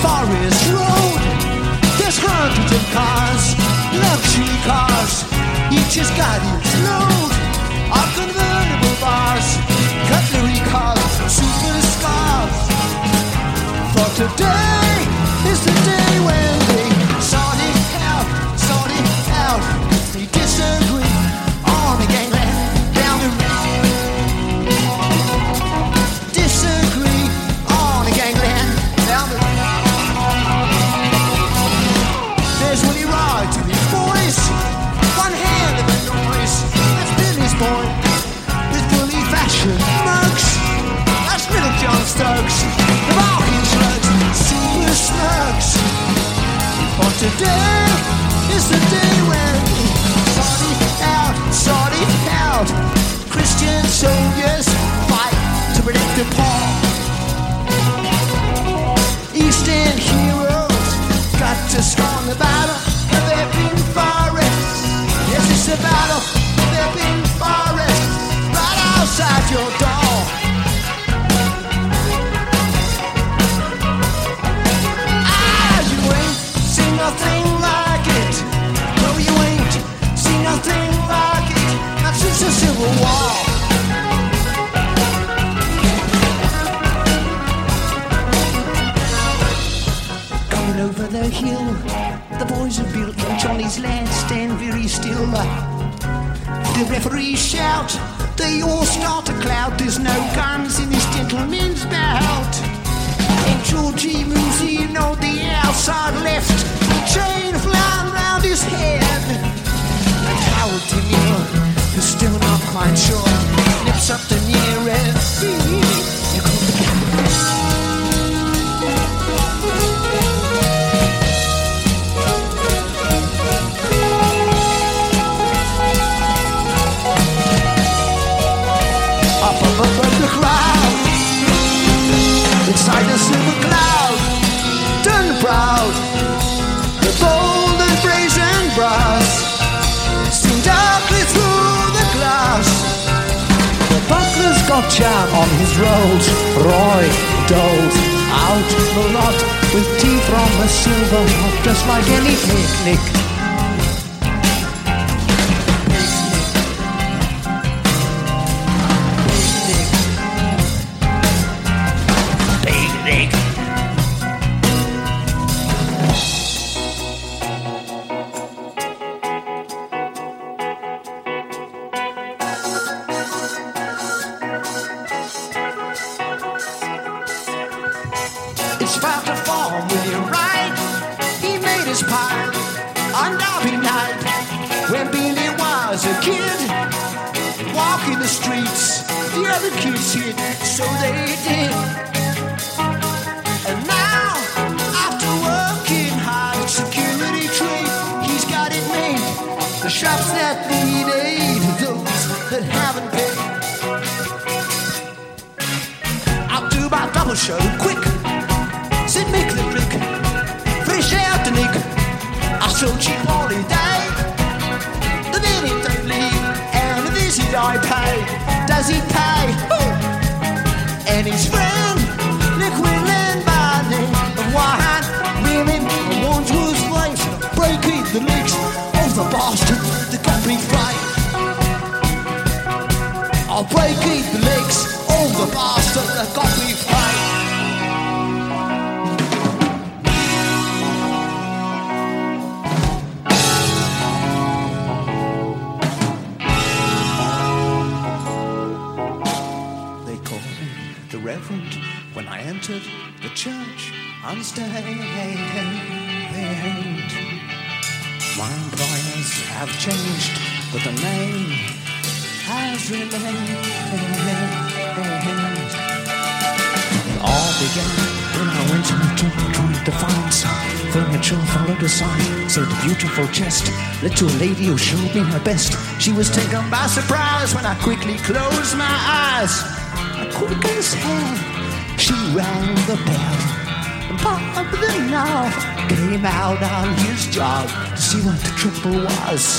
Forest Road. There's hundreds of cars, luxury cars, each has got its load of convertible bars, cutlery cars, super scarves. For today is the day when they sort it out, they disagree on a gangland down the road. Disagree on a gangland down the road. There's Willie Rod to his boys, one hand of the noise. That's Billy's boy with fully fashioned mugs. That's Little John Stokes, the barking slugs, super slugs. For today is the day when we sort it out. Christian soldiers fight to protect the poor. Eastern heroes got to scorn the battle of Epping Forest. Yes, it's the battle of Epping Forest, right outside your door. You ain't seen nothing like it. No, you ain't seen nothing like it, not since the Civil War. Coming over the hill, the boys have built on Johnny's land, stand very still. The referees shout, they all start to clout. There's no guns in this gentleman's bout. And Georgie moves in on the outside left, the chain flying round his head. And Howard De Niro, who's still not quite sure, nips up the nearest. You call the up above the crowd, inside the silver cloud, turn proud, the bold and brazen brass, seen darkly through the glass. The butler's got jam on his rolls, Roy doles out the lot with tea from a silver pot, just like any picnic. It's about to fall with you right. He made his pie on Derby night when Billy was a kid, walking the streets. The other kids hid, so they did. And now, after working hard, security trade, he's got it made. The shops that need aid, those that haven't paid. I'll do my double show quick. Said make the trick, fresh out the nick. I so cheap holiday. The minute they leave, and the visit I pay. Does he pay? Ooh. And his friend, liquid land by name of wine, women, ones whose flames break the legs of the bastard that got me right. I'll break the legs of the bastard that got me right. Reverend, when I entered the church on stage, my employers have changed, but the name has remained. It all began when I went to the temple trying to find some furniture, followed a sign, said beautiful chest, little lady who showed me her best. She was taken by surprise when I quickly closed my eyes. Quick as hell, she rang the bell, and Bob the Knob came out on his job to see what the trouble was.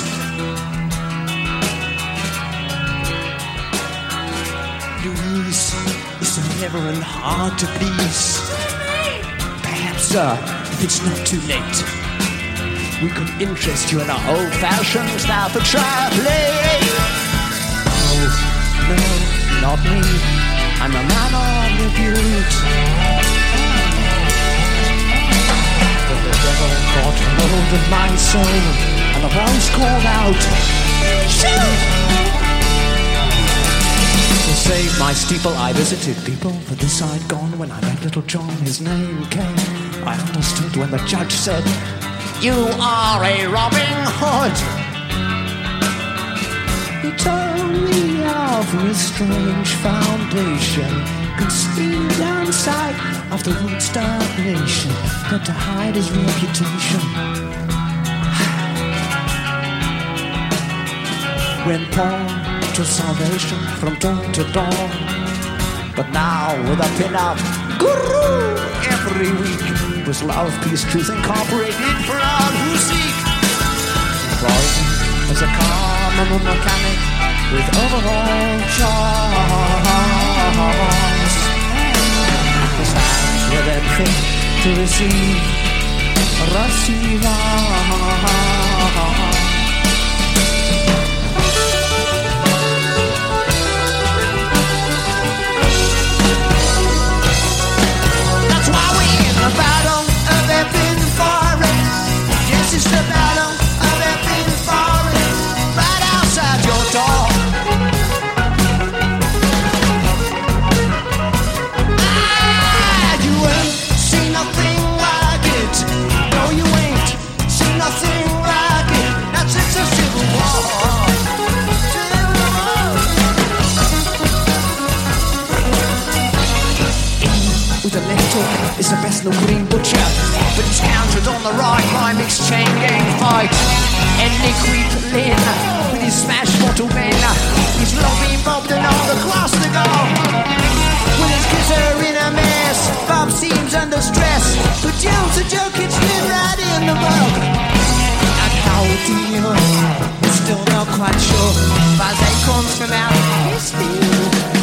Louise is so never and hard to please. Perhaps sir, if it's not too late, we could interest you in our old-fashioned Staffordshire play. Oh, no, not me. I'm a man of repute. But the devil got hold of my soul, and a voice called out, shoot! To save my steeple, I visited people for this I'd gone. When I met little John, his name came. I understood when the judge said, you are a Robin Hood. He told me of his strange foundation, concealed inside of the Woodstock nation, but to hide his reputation. When Paul to salvation from dawn to dawn, but now with a pin-up guru every week was love, peace, truth incorporated for all who seek. Employed as a common mechanic with overall charms, his hands were then fit to receive. The battle of Epping Forest. Yes, it's the battle of Epping Forest, right outside your door. You ain't seen nothing like it. No, you ain't seen nothing like it. That's it's a civil war. With a left hook is the best no green butcher, but he's countered on the right by mixed chain gang fight. And Nick Creep Lynn with his smash bottle men, he's lobbying Bob to know the class to go. With his kids are in a mess, Bob seems under stress, but Jones a joke it's been right in the mug. And how do you know? We're still not quite sure. As acorns from out his field.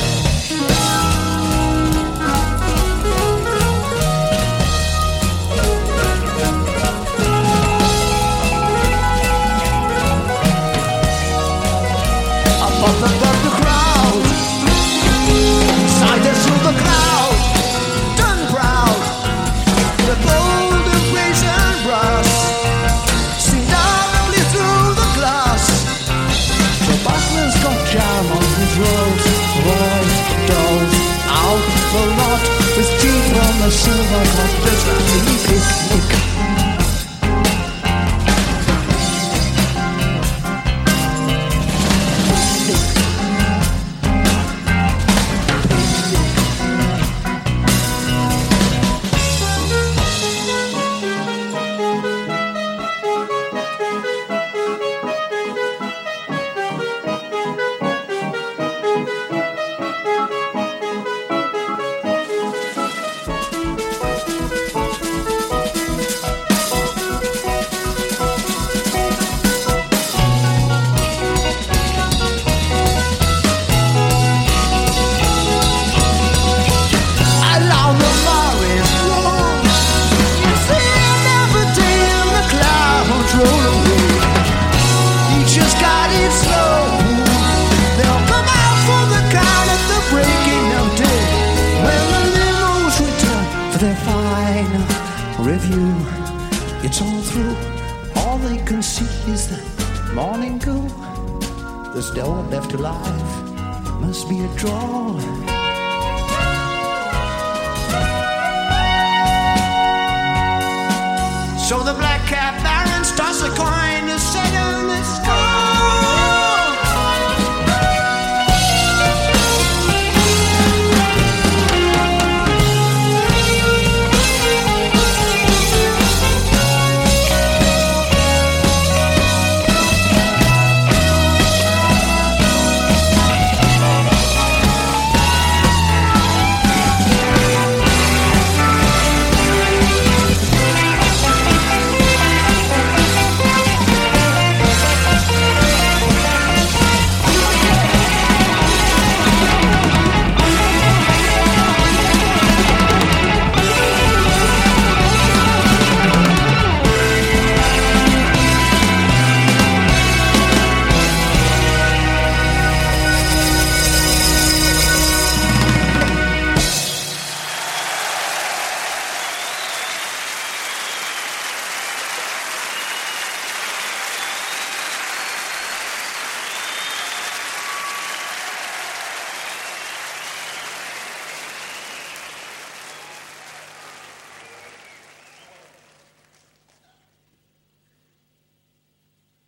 Above the crowd, siders through the cloud, done proud, the gold of grace and brass, seen darkly through the glass. The butler's got jam on his rolls, boys, dolls, out the lot, with tea from the silver cup, there's nothing picnic. So the black cat baron starts a coin to set in the sky.